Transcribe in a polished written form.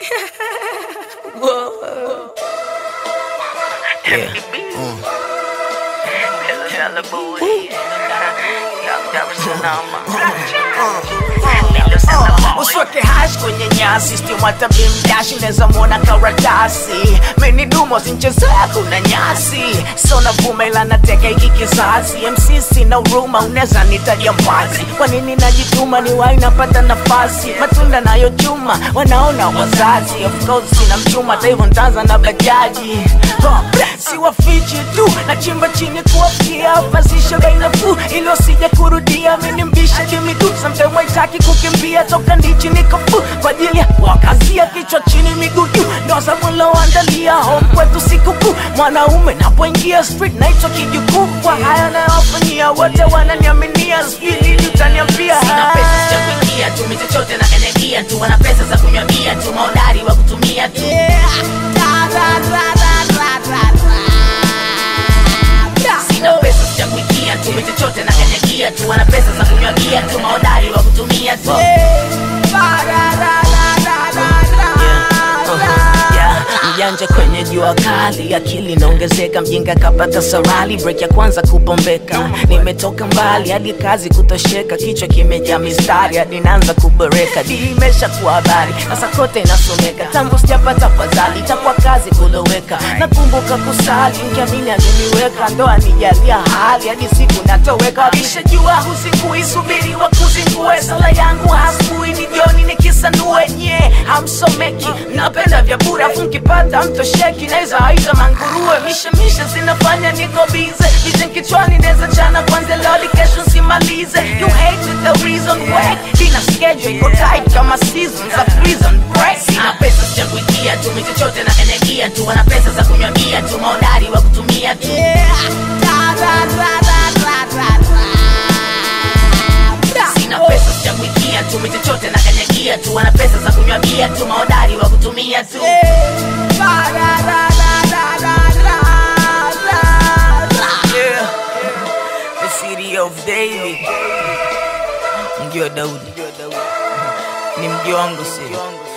Whoa. Yeah. Usweke hash kwenye nyasi, stimata bimdashi, uneza mwona karatasi. Mini dumo zinchezea kuna nyasi, sona vumela na teka iki kizazi. MC sina uruma, uneza nitaja mwazi. Kwa nini najituma ni wai napata nafasi. Matunda nayo chuma, wanaona wazazi. Of course sina mchuma, taivo ntanza na bajaji. Siwa fichi tu, na chimba chini kuwafikia. Pasisha bainafu, ilo sija kurudia. Mini mbisha kimitu, sometimes waitaki kukimbia. Toka ndichi nikafu, kwa ajili ya wakazia. Kichwa chini miguu juu, ndoza mwelo andalia. Home kwetu siku kuu, mwanaume napoingia street na ito kijukuu. Kwa haya na wafanyia, wote wananiaminia. Sipili utaniambia. Sina pesa sija kuingia tu, michochote na energia tu. Wana pesa za kunywabia tu, maodari wa kutumia tu. Sina pesa sija kuingia tu, michochote na energia tu. Wana pesa za kunywabia tu, maodari wa kutumia tu. Mjanja kwenye jua kali, akili naongezeka, mjinga kapata sarali. Break ya kwanza kubombeka, nimetoka mbali hadi kazi kutosheka. Kichwa kimejaa mistari hadi naanza kuboreka. Dili imesha kuwa habari, sasa kote inasomeka. Tangu sijapata fadhali, itakuwa kazi kuloweka. Nakumbuka kusali, mkiamini aliniweka. Ndoa nijalia hali, hadi siku natoweka. Wakishajua husikui, subiri wa kuzingue. Sala yangu hasbui, ni jioni nikisanue. Nye, hamsomeki, napenda vya bura. Funkipata mtosheki, neza haita manguruwe. Misha zinafanya niko bize. Vision kichwani neza chana kwanza loli kesho simalize. You hate with the reason why. Dina schedule iko tight kama seasons of prison break. Sina pesa sija kuingia tu, michochote na energia tu. Wana pesa za kunywabia tu, maodari wa kutumia tu. Sina pesa sija kuingia tu, michochote na energia tu. Wana pesa za kunywabia tu, maodari wa kutumia tu. Yeah. The city of David. Mji wa Daudi. Ni mji wangu sio.